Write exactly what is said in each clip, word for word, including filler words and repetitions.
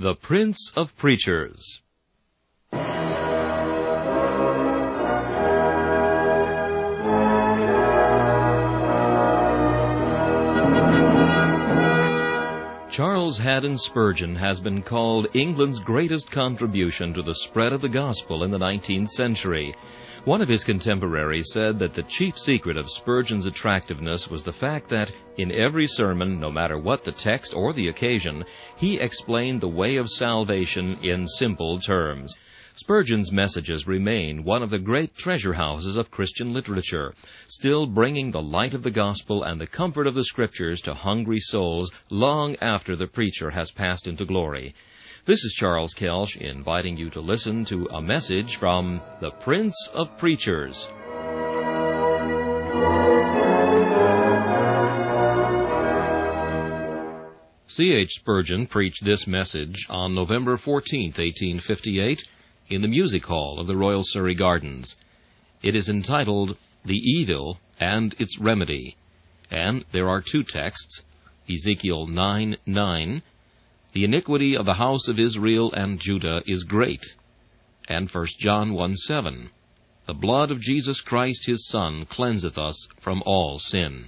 The Prince of Preachers. Charles Haddon Spurgeon has been called England's greatest contribution to the spread of the gospel in the nineteenth century. One of his contemporaries said that the chief secret of Spurgeon's attractiveness was the fact that, in every sermon, no matter what the text or the occasion, he explained the way of salvation in simple terms. Spurgeon's messages remain one of the great treasure houses of Christian literature, still bringing the light of the gospel and the comfort of the Scriptures to hungry souls long after the preacher has passed into glory. This is Charles Kelsch inviting you to listen to a message from the Prince of Preachers. C H Spurgeon preached this message on November fourteenth, eighteen fifty-eight, in the Music Hall of the Royal Surrey Gardens. It is entitled, The Evil and Its Remedy, and there are two texts, Ezekiel nine nine, The iniquity of the house of Israel and Judah is great, and First John one seven, The blood of Jesus Christ his Son cleanseth us from all sin.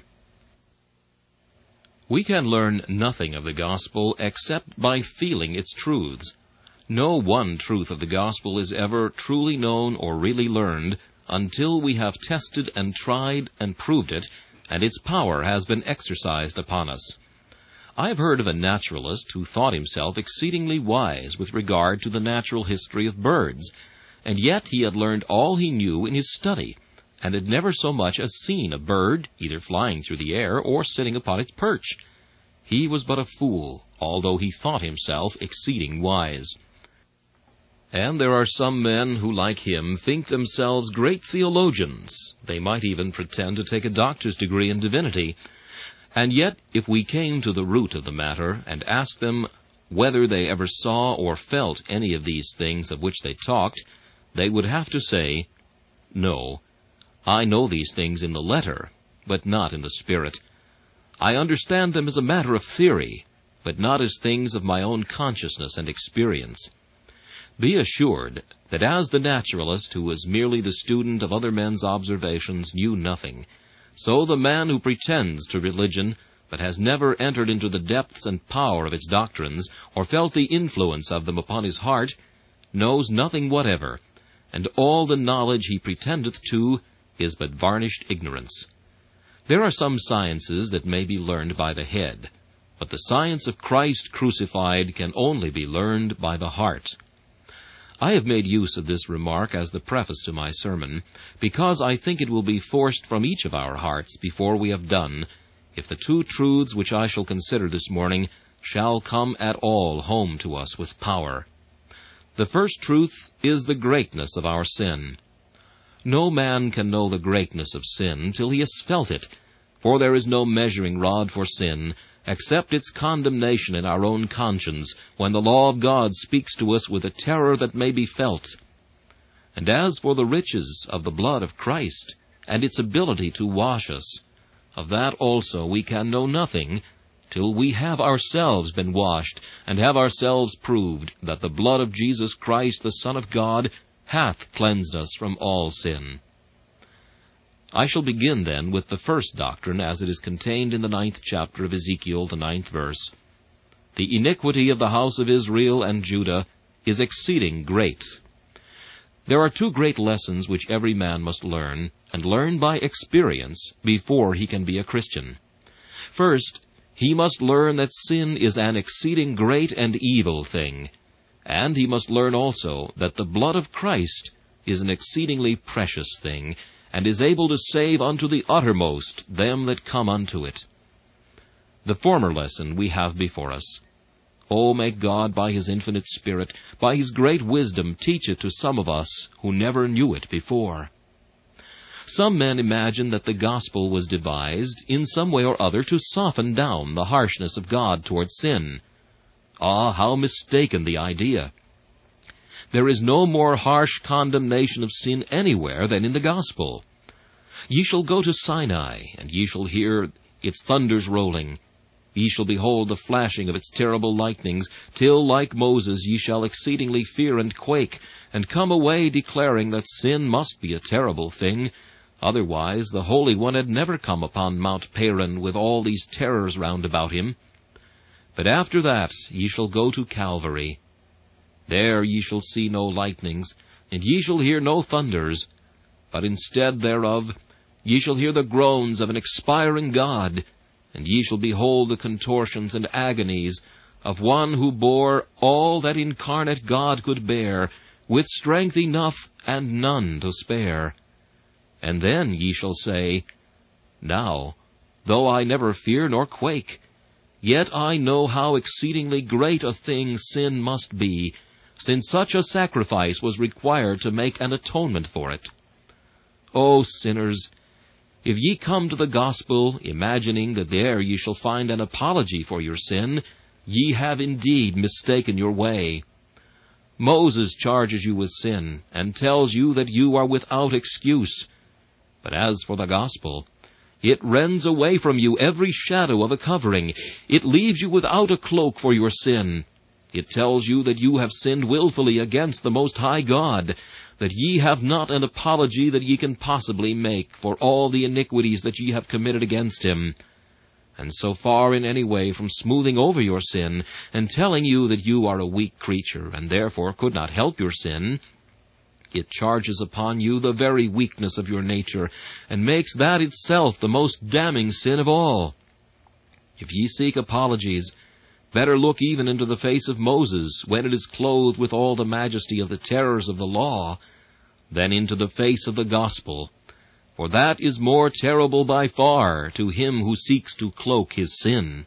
We can learn nothing of the gospel except by feeling its truths. No one truth of the gospel is ever truly known or really learned until we have tested and tried and proved it, and its power has been exercised upon us. I have heard of a naturalist who thought himself exceedingly wise with regard to the natural history of birds, and yet he had learned all he knew in his study, and had never so much as seen a bird either flying through the air or sitting upon its perch. He was but a fool, although he thought himself exceeding wise. And there are some men who, like him, think themselves great theologians. They might even pretend to take a doctor's degree in divinity. And yet, if we came to the root of the matter and asked them whether they ever saw or felt any of these things of which they talked, they would have to say, "No, I know these things in the letter, but not in the spirit. I understand them as a matter of theory, but not as things of my own consciousness and experience." Be assured that as the naturalist who was merely the student of other men's observations knew nothing, so the man who pretends to religion but has never entered into the depths and power of its doctrines or felt the influence of them upon his heart knows nothing whatever, and all the knowledge he pretendeth to is but varnished ignorance. There are some sciences that may be learned by the head, but the science of Christ crucified can only be learned by the heart. I have made use of this remark as the preface to my sermon, because I think it will be forced from each of our hearts before we have done, if the two truths which I shall consider this morning shall come at all home to us with power. The first truth is the greatness of our sin. No man can know the greatness of sin till he has felt it, for there is no measuring rod for sin, except its condemnation in our own conscience, when the law of God speaks to us with a terror that may be felt. And as for the riches of the blood of Christ, and its ability to wash us, of that also we can know nothing, till we have ourselves been washed, and have ourselves proved that the blood of Jesus Christ, the Son of God, hath cleansed us from all sin. I shall begin, then, with the first doctrine as it is contained in the ninth chapter of Ezekiel, the ninth verse. The iniquity of the house of Israel and Judah is exceeding great. There are two great lessons which every man must learn, and learn by experience, before he can be a Christian. First, he must learn that sin is an exceeding great and evil thing, and he must learn also that the blood of Christ is an exceedingly precious thing, and is able to save unto the uttermost them that come unto it. The former lesson we have before us. Oh, may God, by His infinite Spirit, by His great wisdom, teach it to some of us who never knew it before. Some men imagine that the gospel was devised in some way or other to soften down the harshness of God towards sin. Ah, how mistaken the idea! There is no more harsh condemnation of sin anywhere than in the gospel. Ye shall go to Sinai, and ye shall hear its thunders rolling. Ye shall behold the flashing of its terrible lightnings, till, like Moses, ye shall exceedingly fear and quake, and come away declaring that sin must be a terrible thing. Otherwise the Holy One had never come upon Mount Paran with all these terrors round about him. But after that ye shall go to Calvary. There ye shall see no lightnings, and ye shall hear no thunders, but instead thereof ye shall hear the groans of an expiring God, and ye shall behold the contortions and agonies of one who bore all that incarnate God could bear, with strength enough and none to spare. And then ye shall say, Now, though I never fear nor quake, yet I know how exceedingly great a thing sin must be, since such a sacrifice was required to make an atonement for it. O sinners, if ye come to the gospel, imagining that there ye shall find an apology for your sin, ye have indeed mistaken your way. Moses charges you with sin, and tells you that you are without excuse. But as for the gospel, it rends away from you every shadow of a covering. It leaves you without a cloak for your sin. It tells you that you have sinned willfully against the Most High God, that ye have not an apology that ye can possibly make for all the iniquities that ye have committed against him. And so far in any way from smoothing over your sin, and telling you that you are a weak creature, and therefore could not help your sin, it charges upon you the very weakness of your nature, and makes that itself the most damning sin of all. If ye seek apologies, better look even into the face of Moses, when it is clothed with all the majesty of the terrors of the law, than into the face of the gospel, for that is more terrible by far to him who seeks to cloak his sin.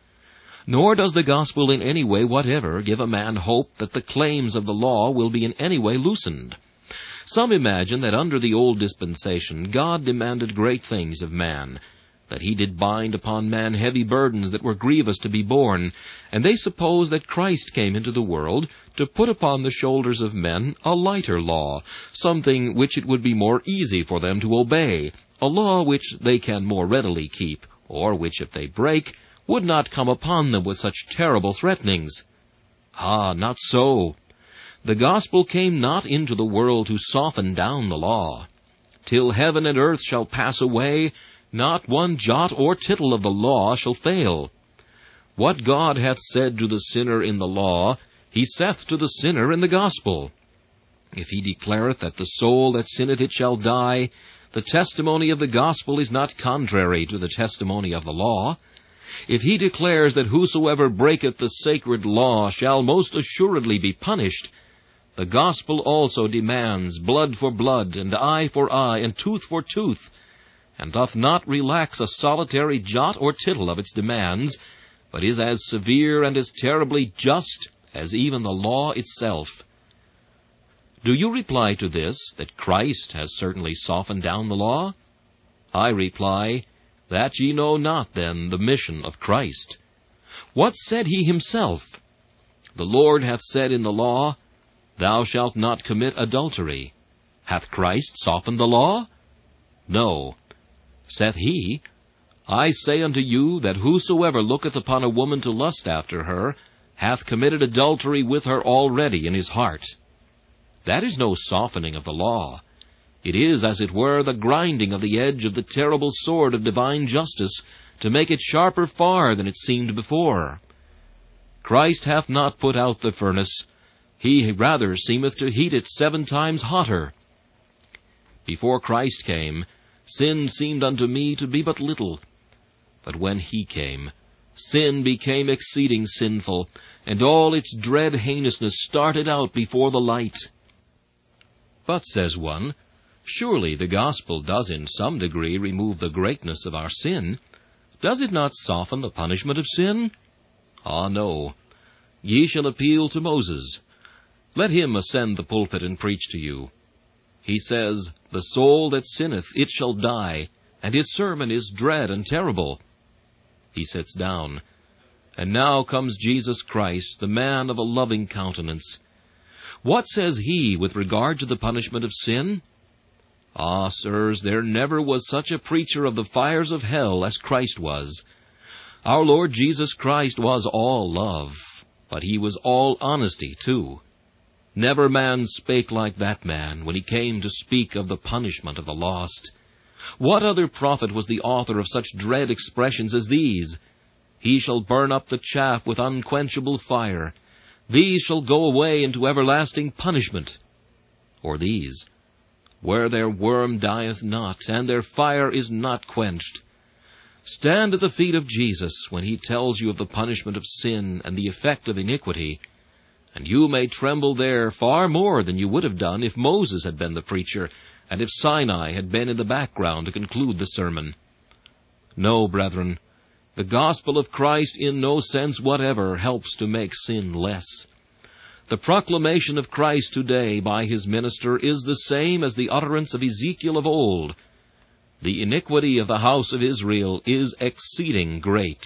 Nor does the gospel in any way whatever give a man hope that the claims of the law will be in any way loosened. Some imagine that under the old dispensation God demanded great things of man, that he did bind upon man heavy burdens that were grievous to be borne, and they suppose that Christ came into the world to put upon the shoulders of men a lighter law, something which it would be more easy for them to obey, a law which they can more readily keep, or which, if they break, would not come upon them with such terrible threatenings. Ah, not so. The gospel came not into the world to soften down the law. Till heaven and earth shall pass away, not one jot or tittle of the law shall fail. What God hath said to the sinner in the law, he saith to the sinner in the gospel. If he declareth that the soul that sinneth it shall die, the testimony of the gospel is not contrary to the testimony of the law. If he declares that whosoever breaketh the sacred law shall most assuredly be punished, the gospel also demands blood for blood, and eye for eye, and tooth for tooth, and doth not relax a solitary jot or tittle of its demands, but is as severe and as terribly just as even the law itself. Do you reply to this, that Christ has certainly softened down the law? I reply, that ye know not then the mission of Christ. What said he himself? The Lord hath said in the law, Thou shalt not commit adultery. Hath Christ softened the law? No. Saith he, I say unto you, that whosoever looketh upon a woman to lust after her, hath committed adultery with her already in his heart. That is no softening of the law. It is, as it were, the grinding of the edge of the terrible sword of divine justice, to make it sharper far than it seemed before. Christ hath not put out the furnace, he rather seemeth to heat it seven times hotter. Before Christ came, sin seemed unto me to be but little. But when he came, sin became exceeding sinful, and all its dread heinousness started out before the light. But, says one, surely the gospel does in some degree remove the greatness of our sin. Does it not soften the punishment of sin? Ah, no. Ye shall appeal to Moses. Let him ascend the pulpit and preach to you. He says, The soul that sinneth, it shall die, and his sermon is dread and terrible. He sits down. And now comes Jesus Christ, the man of a loving countenance. What says he with regard to the punishment of sin? Ah, sirs, there never was such a preacher of the fires of hell as Christ was. Our Lord Jesus Christ was all love, but he was all honesty too. Never man spake like that man when he came to speak of the punishment of the lost. What other prophet was the author of such dread expressions as these? He shall burn up the chaff with unquenchable fire. These shall go away into everlasting punishment. Or these, where their worm dieth not, and their fire is not quenched. Stand at the feet of Jesus when he tells you of the punishment of sin and the effect of iniquity, and you may tremble there far more than you would have done if Moses had been the preacher, and if Sinai had been in the background to conclude the sermon. No, brethren, the gospel of Christ in no sense whatever helps to make sin less. The proclamation of Christ today by his minister is the same as the utterance of Ezekiel of old. The iniquity of the house of Israel is exceeding great.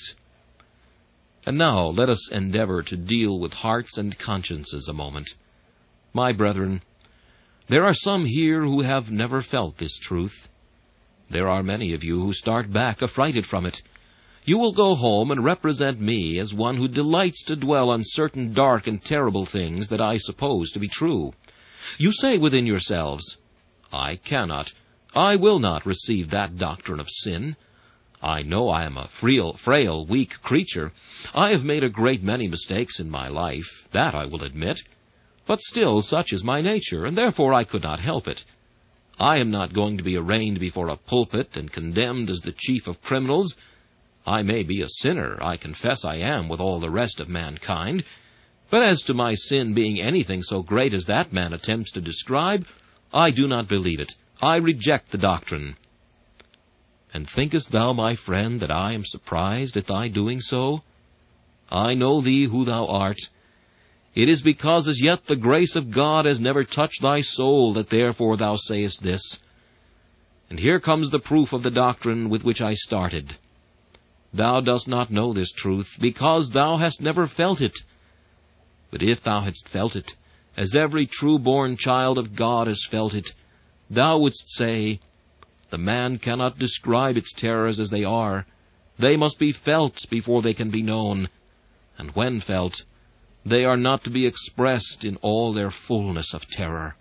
And now let us endeavor to deal with hearts and consciences a moment. My brethren, there are some here who have never felt this truth. There are many of you who start back affrighted from it. You will go home and represent me as one who delights to dwell on certain dark and terrible things that I suppose to be true. You say within yourselves, I cannot, I will not receive that doctrine of sin. I know I am a frail, frail, weak creature. I have made a great many mistakes in my life, that I will admit. But still such is my nature, and therefore I could not help it. I am not going to be arraigned before a pulpit and condemned as the chief of criminals. I may be a sinner, I confess I am with all the rest of mankind. But as to my sin being anything so great as that man attempts to describe, I do not believe it. I reject the doctrine. And thinkest thou, my friend, that I am surprised at thy doing so? I know thee who thou art. It is because as yet the grace of God has never touched thy soul that therefore thou sayest this. And here comes the proof of the doctrine with which I started. Thou dost not know this truth, because thou hast never felt it. But if thou hadst felt it, as every true-born child of God has felt it, thou wouldst say, the man cannot describe its terrors as they are. They must be felt before they can be known. And when felt, they are not to be expressed in all their fullness of terror.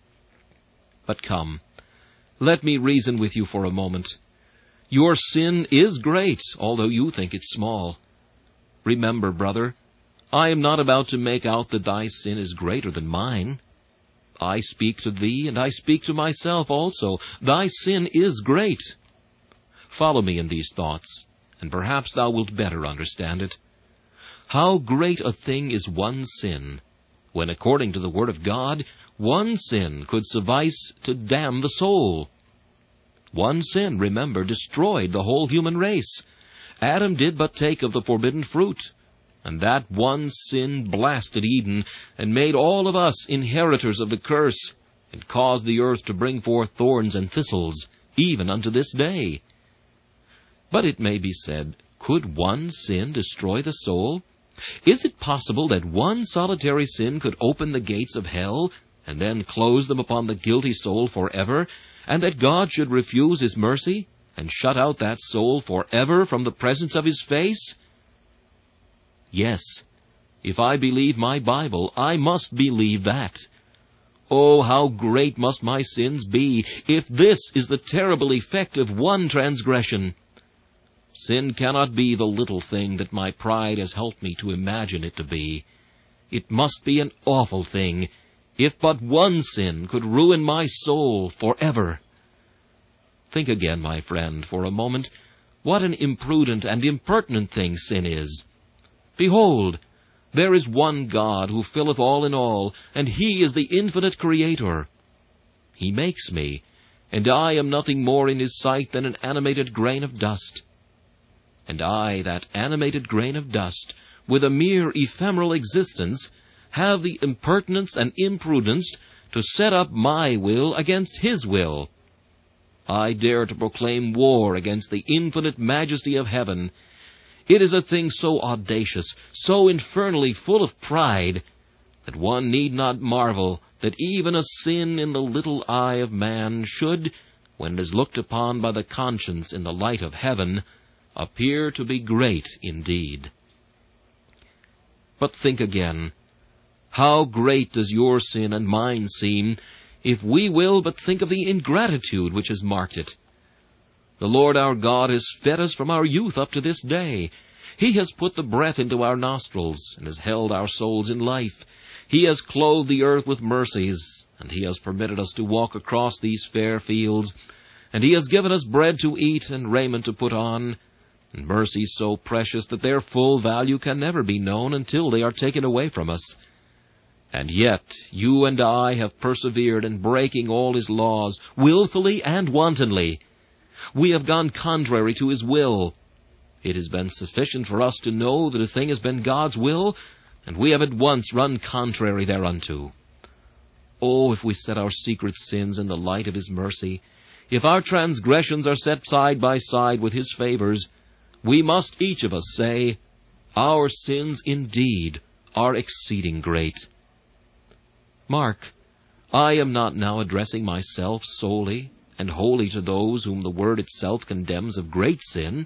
But come, let me reason with you for a moment. Your sin is great, although you think it small. Remember, brother, I am not about to make out that thy sin is greater than mine. I speak to thee, and I speak to myself also. Thy sin is great. Follow me in these thoughts, and perhaps thou wilt better understand it. How great a thing is one sin, when according to the Word of God, one sin could suffice to damn the soul. One sin, remember, destroyed the whole human race. Adam did but take of the forbidden fruit, and that one sin blasted Eden, and made all of us inheritors of the curse, and caused the earth to bring forth thorns and thistles, even unto this day. But it may be said, could one sin destroy the soul? Is it possible that one solitary sin could open the gates of hell, and then close them upon the guilty soul forever, and that God should refuse his mercy, and shut out that soul forever from the presence of his face? Yes, if I believe my Bible, I must believe that. Oh, how great must my sins be, if this is the terrible effect of one transgression! Sin cannot be the little thing that my pride has helped me to imagine it to be. It must be an awful thing, if but one sin could ruin my soul forever. Think again, my friend, for a moment, what an imprudent and impertinent thing sin is. Behold, there is one God who filleth all in all, and he is the infinite Creator. He makes me, and I am nothing more in his sight than an animated grain of dust. And I, that animated grain of dust, with a mere ephemeral existence, have the impertinence and imprudence to set up my will against his will. I dare to proclaim war against the infinite majesty of heaven. It is a thing so audacious, so infernally full of pride, that one need not marvel that even a sin in the little eye of man should, when it is looked upon by the conscience in the light of heaven, appear to be great indeed. But think again, how great does your sin and mine seem, if we will but think of the ingratitude which has marked it. The Lord our God has fed us from our youth up to this day. He has put the breath into our nostrils, and has held our souls in life. He has clothed the earth with mercies, and He has permitted us to walk across these fair fields, and He has given us bread to eat and raiment to put on, and mercies so precious that their full value can never be known until they are taken away from us. And yet you and I have persevered in breaking all His laws, willfully and wantonly. We have gone contrary to His will. It has been sufficient for us to know that a thing has been God's will, and we have at once run contrary thereunto. Oh, if we set our secret sins in the light of His mercy, if our transgressions are set side by side with His favors, we must each of us say, our sins indeed are exceeding great. Mark, I am not now addressing myself solely and wholly to those whom the Word itself condemns of great sin.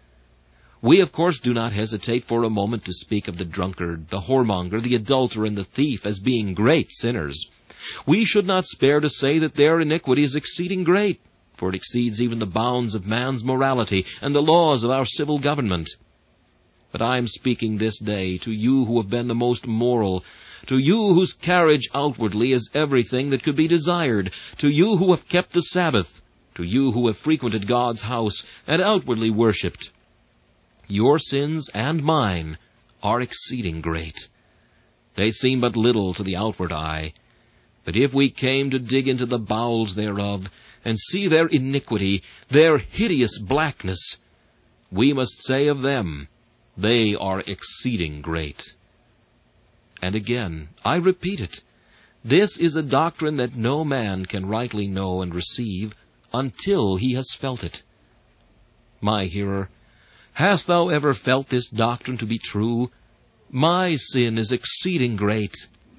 We, of course, do not hesitate for a moment to speak of the drunkard, the whoremonger, the adulterer, and the thief as being great sinners. We should not spare to say that their iniquity is exceeding great, for it exceeds even the bounds of man's morality and the laws of our civil government. But I am speaking this day to you who have been the most moral, to you whose carriage outwardly is everything that could be desired, to you who have kept the Sabbath, to you who have frequented God's house and outwardly worshipped. Your sins and mine are exceeding great. They seem but little to the outward eye, but if we came to dig into the bowels thereof, and see their iniquity, their hideous blackness, we must say of them, they are exceeding great. And again, I repeat it, this is a doctrine that no man can rightly know and receive until he has felt it. My hearer, hast thou ever felt this doctrine to be true? My sin is exceeding great.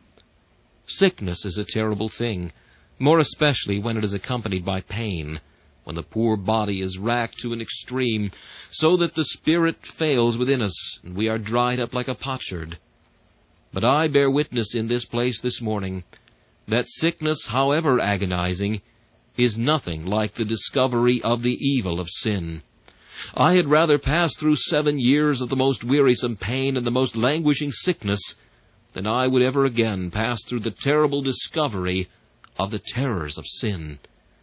Sickness is a terrible thing, more especially when it is accompanied by pain, when the poor body is racked to an extreme, so that the spirit fails within us, and we are dried up like a potsherd. But I bear witness in this place this morning that sickness, however agonizing, is nothing like the discovery of the evil of sin. I had rather pass through seven years of the most wearisome pain and the most languishing sickness than I would ever again pass through the terrible discovery of the terrors of sin.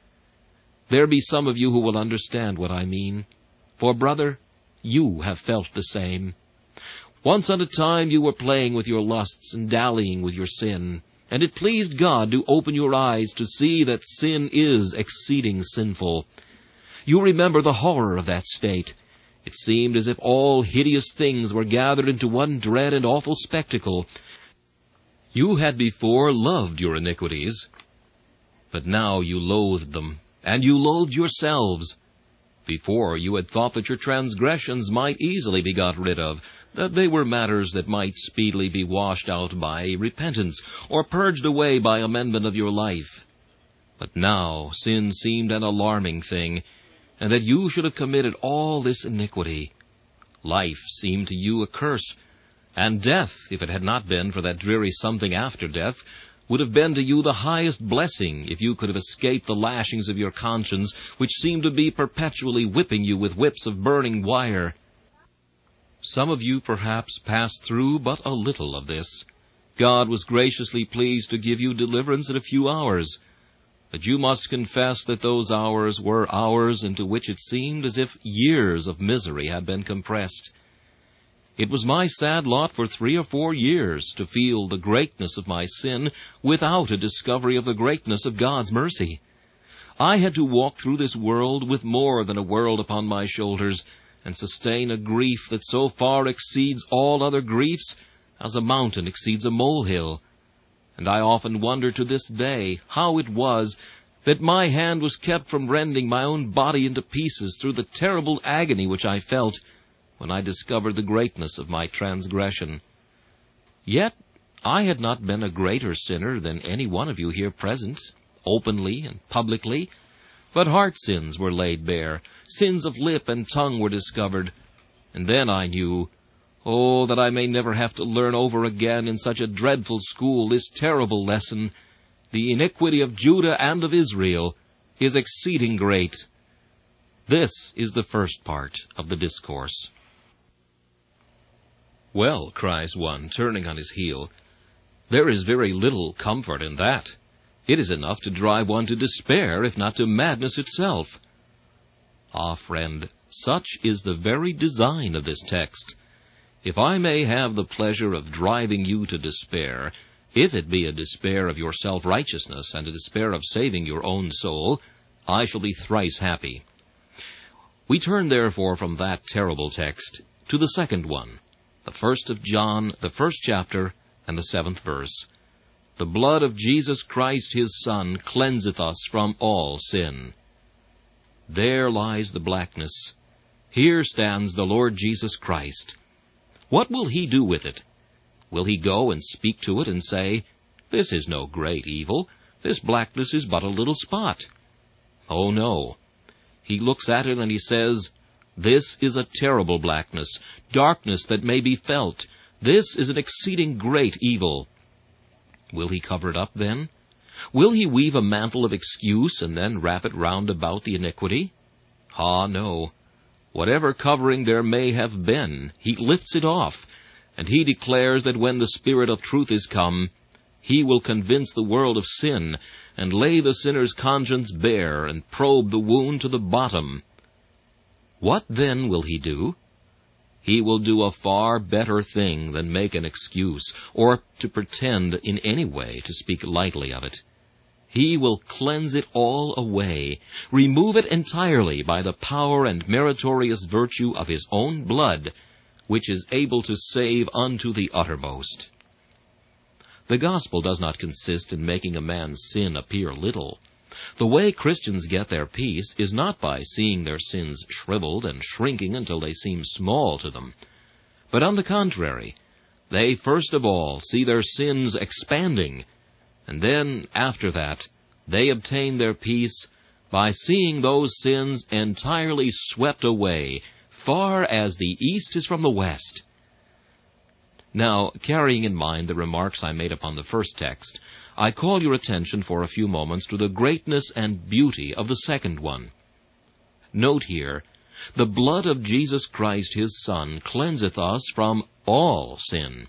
There be some of you who will understand what I mean, for, brother, you have felt the same. Once on a time you were playing with your lusts and dallying with your sin, and it pleased God to open your eyes to see that sin is exceeding sinful. You remember the horror of that state. It seemed as if all hideous things were gathered into one dread and awful spectacle. You had before loved your iniquities, but now you loathed them, and you loathed yourselves. Before you had thought that your transgressions might easily be got rid of, that they were matters that might speedily be washed out by repentance, or purged away by amendment of your life. But now sin seemed an alarming thing, and that you should have committed all this iniquity. Life seemed to you a curse, and death, if it had not been for that dreary something after death, would have been to you the highest blessing if you could have escaped the lashings of your conscience, which seemed to be perpetually whipping you with whips of burning wire. Some of you perhaps passed through but a little of this. God was graciously pleased to give you deliverance in a few hours. But you must confess that those hours were hours into which it seemed as if years of misery had been compressed. It was my sad lot for three or four years to feel the greatness of my sin without a discovery of the greatness of God's mercy. I had to walk through this world with more than a world upon my shoulders, and sustain a grief that so far exceeds all other griefs as a mountain exceeds a molehill. And I often wonder to this day how it was that my hand was kept from rending my own body into pieces through the terrible agony which I felt when I discovered the greatness of my transgression. Yet I had not been a greater sinner than any one of you here present, openly and publicly, But heart sins were laid bare, sins of lip and tongue were discovered. And then I knew, oh, that I may never have to learn over again in such a dreadful school this terrible lesson. The iniquity of Judah and of Israel is exceeding great. This is the first part of the discourse. Well, cries one, turning on his heel, there is very little comfort in that. It is enough to drive one to despair, if not to madness itself. Ah, friend, such is the very design of this text. If I may have the pleasure of driving you to despair, if it be a despair of your self-righteousness and a despair of saving your own soul, I shall be thrice happy. We turn therefore from that terrible text to the second one, the first of John, the first chapter, and the seventh verse. The blood of Jesus Christ his Son cleanseth us from all sin. There lies the blackness. Here stands the Lord Jesus Christ. What will he do with it? Will he go and speak to it and say, "This is no great evil. This blackness is but a little spot"? Oh, no. He looks at it and he says, "This is a terrible blackness, darkness that may be felt. This is an exceeding great evil." Will he cover it up then? Will he weave a mantle of excuse and then wrap it round about the iniquity? Ah, no. Whatever covering there may have been, he lifts it off, and he declares that when the Spirit of truth is come, he will convince the world of sin, and lay the sinner's conscience bare, and probe the wound to the bottom. What then will he do? He will do a far better thing than make an excuse, or to pretend in any way to speak lightly of it. He will cleanse it all away, remove it entirely by the power and meritorious virtue of his own blood, which is able to save unto the uttermost. The gospel does not consist in making a man's sin appear little. The way Christians get their peace is not by seeing their sins shriveled and shrinking until they seem small to them. But on the contrary, they first of all see their sins expanding, and then, after that, they obtain their peace by seeing those sins entirely swept away, far as the east is from the west. Now, carrying in mind the remarks I made upon the first text, I call your attention for a few moments to the greatness and beauty of the second one. Note here, the blood of Jesus Christ his Son cleanseth us from all sin.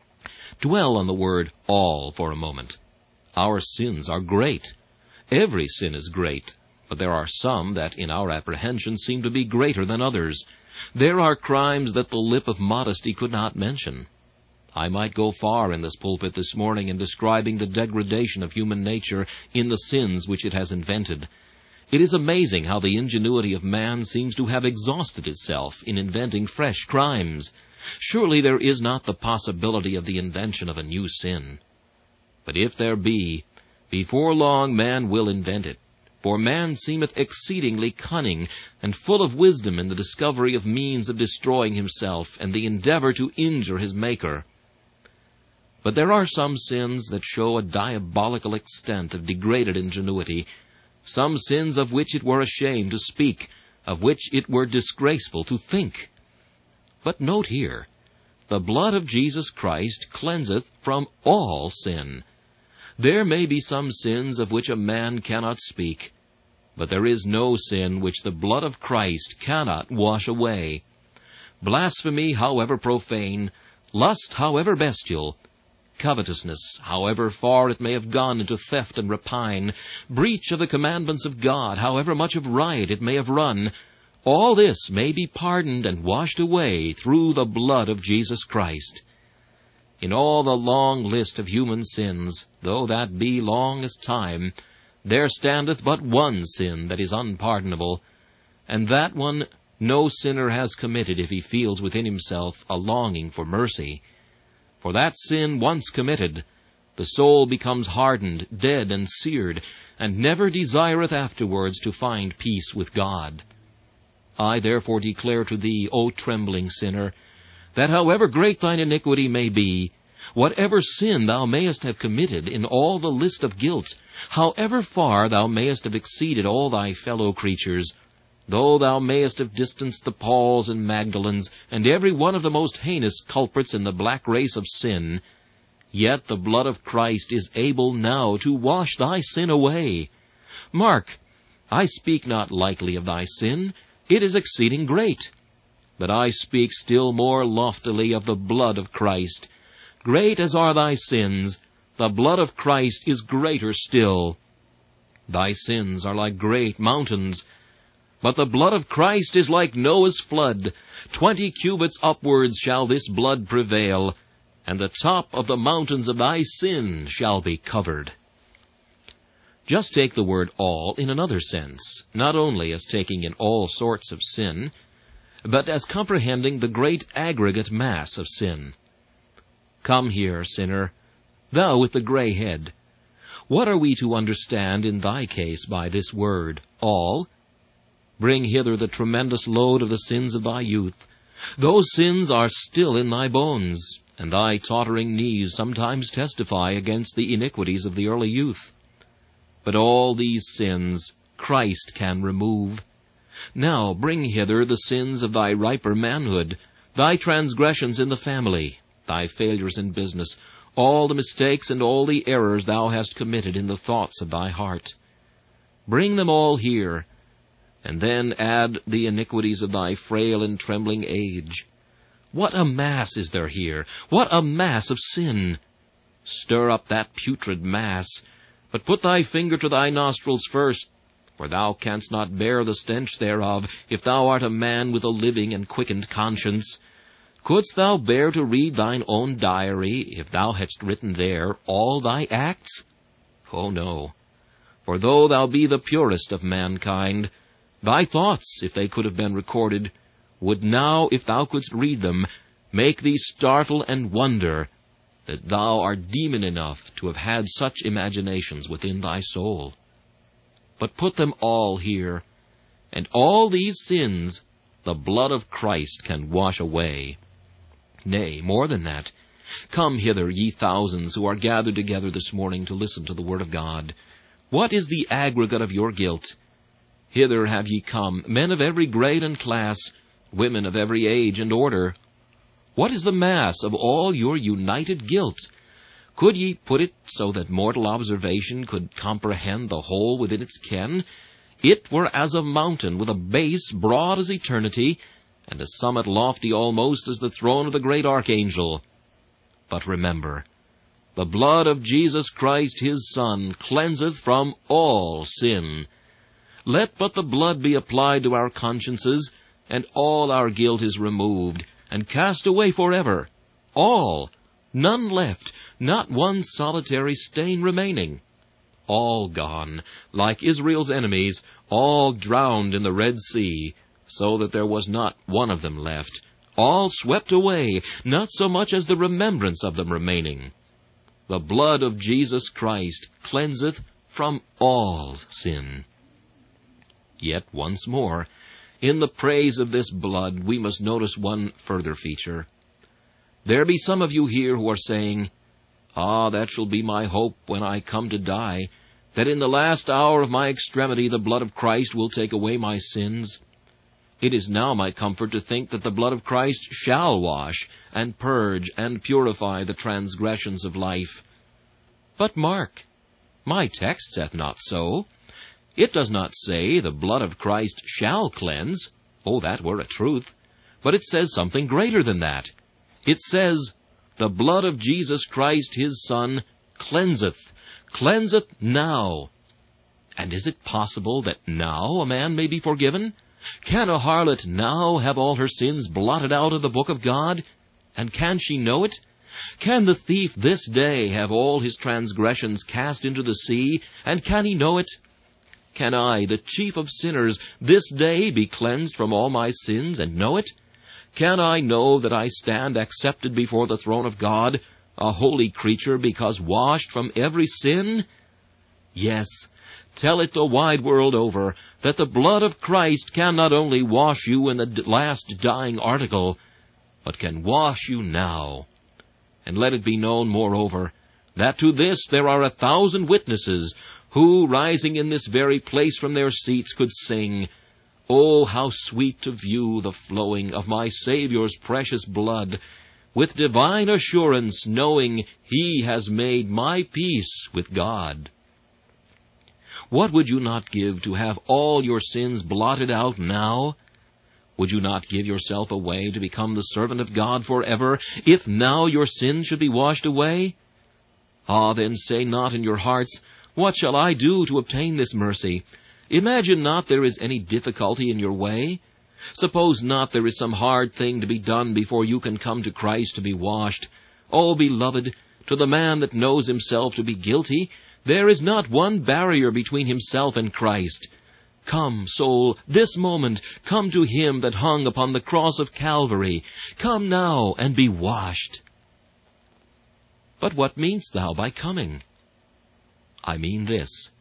Dwell on the word all for a moment. Our sins are great. Every sin is great, but there are some that in our apprehension seem to be greater than others. There are crimes that the lip of modesty could not mention. I might go far in this pulpit this morning in describing the degradation of human nature in the sins which it has invented. It is amazing how the ingenuity of man seems to have exhausted itself in inventing fresh crimes. Surely there is not the possibility of the invention of a new sin. But if there be, before long man will invent it, for man seemeth exceedingly cunning, and full of wisdom in the discovery of means of destroying himself, and the endeavor to injure his Maker. But there are some sins that show a diabolical extent of degraded ingenuity, some sins of which it were a shame to speak, of which it were disgraceful to think. But note here, the blood of Jesus Christ cleanseth from all sin. There may be some sins of which a man cannot speak, but there is no sin which the blood of Christ cannot wash away. Blasphemy, however profane, lust, however bestial, covetousness, however far it may have gone into theft and rapine, breach of the commandments of God, however much of riot it may have run, all this may be pardoned and washed away through the blood of Jesus Christ. In all the long list of human sins, though that be long as time, there standeth but one sin that is unpardonable, and that one no sinner has committed if he feels within himself a longing for mercy. For that sin once committed, the soul becomes hardened, dead, and seared, and never desireth afterwards to find peace with God. I therefore declare to thee, O trembling sinner, that however great thine iniquity may be, Whatever sin thou mayest have committed in all the list of guilt, however far thou mayest have exceeded all thy fellow creatures, though thou mayest have distanced the Pauls and Magdalens, and every one of the most heinous culprits in the black race of sin, yet the blood of Christ is able now to wash thy sin away. Mark, I speak not lightly of thy sin, it is exceeding great. But I speak still more loftily of the blood of Christ. Great as are thy sins, the blood of Christ is greater still. Thy sins are like great mountains, but the blood of Christ is like Noah's flood. Twenty cubits upwards shall this blood prevail, and the top of the mountains of thy sin shall be covered. Just take the word all in another sense, not only as taking in all sorts of sin, but as comprehending the great aggregate mass of sin. Come here, sinner, thou with the gray head. What are we to understand in thy case by this word, all? Bring hither the tremendous load of the sins of thy youth. Those sins are still in thy bones, and thy tottering knees sometimes testify against the iniquities of the early youth. But all these sins Christ can remove. Now bring hither the sins of thy riper manhood, thy transgressions in the family, thy failures in business, all the mistakes and all the errors thou hast committed in the thoughts of thy heart. Bring them all here, and then add the iniquities of thy frail and trembling age. What a mass is there here! What a mass of sin! Stir up that putrid mass, but put thy finger to thy nostrils first, for thou canst not bear the stench thereof, if thou art a man with a living and quickened conscience. Couldst thou bear to read thine own diary, if thou hadst written there all thy acts? Oh, no. For though thou be the purest of mankind, thy thoughts, if they could have been recorded, would now, if thou couldst read them, make thee startle and wonder that thou art demon enough to have had such imaginations within thy soul. But put them all here, and all these sins the blood of Christ can wash away. Nay, more than that. Come hither, ye thousands who are gathered together this morning to listen to the word of God. What is the aggregate of your guilt? Hither have ye come, men of every grade and class, women of every age and order. What is the mass of all your united guilt? Could ye put it so that mortal observation could comprehend the whole within its ken? It were as a mountain with a base broad as eternity, and a summit lofty almost as the throne of the great archangel. But remember, the blood of Jesus Christ his Son cleanseth from all sin. Let but the blood be applied to our consciences, and all our guilt is removed, and cast away forever. All, none left, not one solitary stain remaining. All gone, like Israel's enemies, all drowned in the Red Sea, so that there was not one of them left. All swept away, not so much as the remembrance of them remaining. The blood of Jesus Christ cleanseth from all sin. Yet once more, in the praise of this blood, we must notice one further feature. There be some of you here who are saying, "Ah, that shall be my hope when I come to die, that in the last hour of my extremity the blood of Christ will take away my sins. It is now my comfort to think that the blood of Christ shall wash and purge and purify the transgressions of life." But mark, my text saith not so. It does not say the blood of Christ shall cleanse. Oh, that were a truth. But it says something greater than that. It says, the blood of Jesus Christ his Son cleanseth, cleanseth now. And is it possible that now a man may be forgiven? Can a harlot now have all her sins blotted out of the book of God? And can she know it? Can the thief this day have all his transgressions cast into the sea? And can he know it? Can I, the chief of sinners, this day be cleansed from all my sins and know it? Can I know that I stand accepted before the throne of God, a holy creature, because washed from every sin? Yes, tell it the wide world over, that the blood of Christ can not only wash you in the last dying article, but can wash you now. And let it be known, moreover, that to this there are a thousand witnesses, who, rising in this very place from their seats, could sing, "Oh, how sweet to view the flowing of my Saviour's precious blood, with divine assurance knowing He has made my peace with God." What would you not give to have all your sins blotted out now? Would you not give yourself away to become the servant of God forever, if now your sins should be washed away? Ah, then say not in your hearts, "What shall I do to obtain this mercy?" Imagine not there is any difficulty in your way. Suppose not there is some hard thing to be done before you can come to Christ to be washed. Oh, beloved, to the man that knows himself to be guilty, there is not one barrier between himself and Christ. Come, soul, this moment, come to Him that hung upon the cross of Calvary. Come now and be washed. But what meanest thou by coming? I mean this: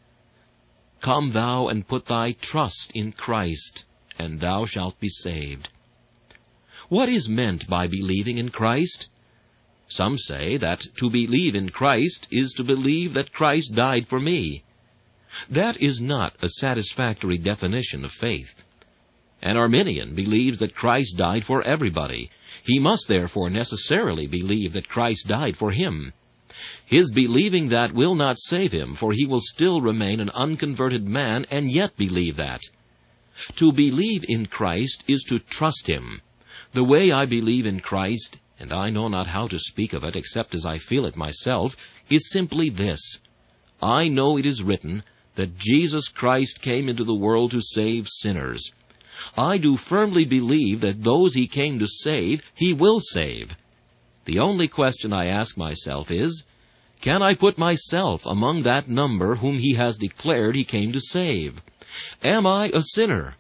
Come thou and put thy trust in Christ, and thou shalt be saved. What is meant by believing in Christ? Some say that to believe in Christ is to believe that Christ died for me. That is not a satisfactory definition of faith. An Arminian believes that Christ died for everybody. He must therefore necessarily believe that Christ died for him. His believing that will not save him, for he will still remain an unconverted man and yet believe that. To believe in Christ is to trust Him. The way I believe in Christ, and I know not how to speak of it except as I feel it myself, is simply this: I know it is written that Jesus Christ came into the world to save sinners. I do firmly believe that those He came to save, He will save. The only question I ask myself is, can I put myself among that number whom He has declared He came to save? Am I a sinner?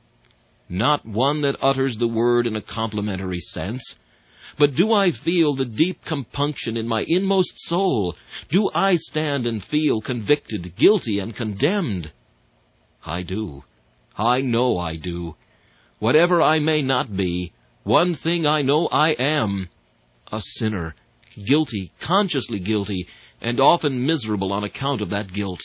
Not one that utters the word in a complimentary sense. But do I feel the deep compunction in my inmost soul? Do I stand and feel convicted, guilty, and condemned? I do. I know I do. Whatever I may not be, one thing I know I am: a sinner, guilty, consciously guilty, and often miserable on account of that guilt.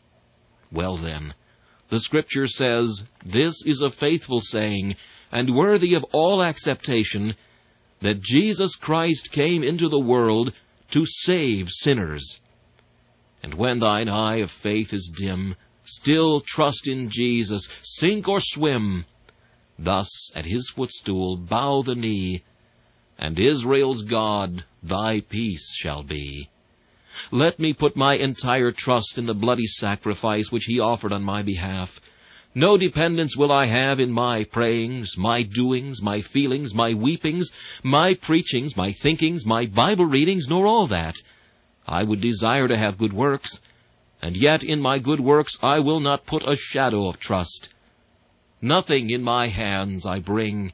Well then, the Scripture says, this is a faithful saying, and worthy of all acceptation, that Jesus Christ came into the world to save sinners. And when thine eye of faith is dim, still trust in Jesus, sink or swim. Thus at His footstool bow the knee, and Israel's God thy peace shall be. Let me put my entire trust in the bloody sacrifice which He offered on my behalf. No dependence will I have in my prayings, my doings, my feelings, my weepings, my preachings, my thinkings, my Bible readings, nor all that. I would desire to have good works, and yet in my good works I will not put a shadow of trust. Nothing in my hands I bring.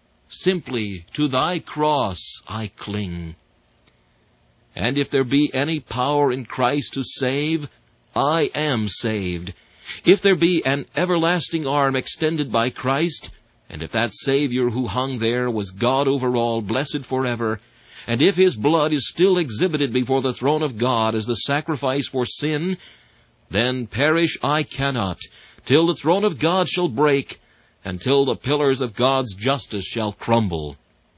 Simply to thy cross I cling. And if there be any power in Christ to save, I am saved. If there be an everlasting arm extended by Christ, and if that Savior who hung there was God over all, blessed forever, and if His blood is still exhibited before the throne of God as the sacrifice for sin, then perish I cannot, till the throne of God shall break, and till the pillars of God's justice shall crumble.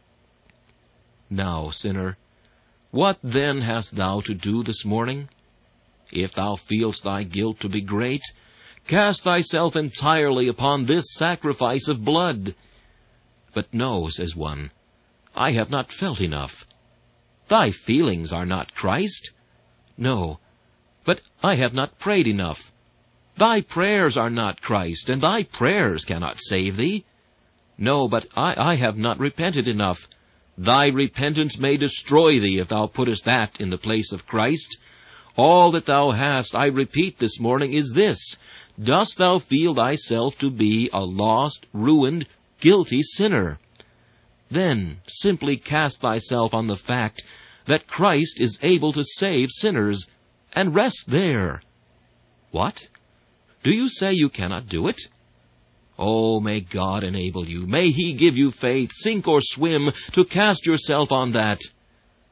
Now, sinner, what then hast thou to do this morning? If thou feelst thy guilt to be great, cast thyself entirely upon this sacrifice of blood. But no, says one, I have not felt enough. Thy feelings are not Christ. No, but I have not prayed enough. Thy prayers are not Christ, and thy prayers cannot save thee. No, but I, I have not repented enough. Thy repentance may destroy thee if thou puttest that in the place of Christ. All that thou hast, I repeat this morning, is this: dost thou feel thyself to be a lost, ruined, guilty sinner? Then simply cast thyself on the fact that Christ is able to save sinners, and rest there. What? Do you say you cannot do it? Oh, may God enable you. May He give you faith, sink or swim, to cast yourself on that.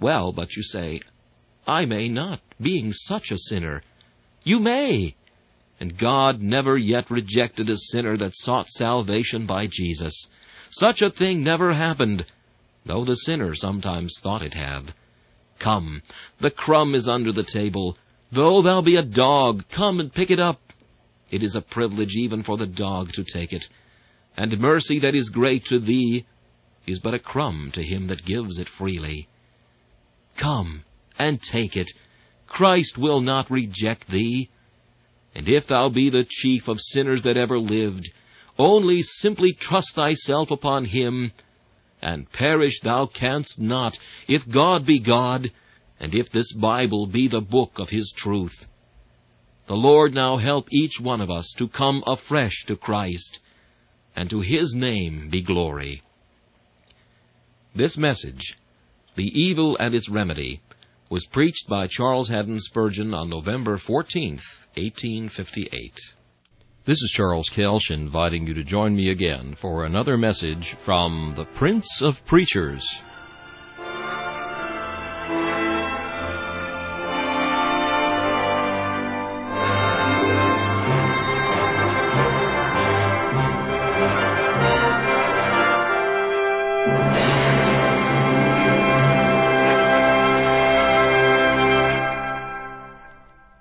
Well, but you say, I may not, being such a sinner. You may. And God never yet rejected a sinner that sought salvation by Jesus. Such a thing never happened, though the sinner sometimes thought it had. Come, the crumb is under the table. Though thou be a dog, come and pick it up. It is a privilege even for the dog to take it. And mercy that is great to thee is but a crumb to him that gives it freely. Come and take it. Christ will not reject thee. And if thou be the chief of sinners that ever lived, only simply trust thyself upon him, and perish thou canst not, if God be God, and if this Bible be the book of his truth. The Lord now help each one of us to come afresh to Christ, and to his name be glory. This message, The Evil and Its Remedy, was preached by Charles Haddon Spurgeon on November fourteenth, eighteen fifty-eight. This is Charles Kelsch inviting you to join me again for another message from the Prince of Preachers,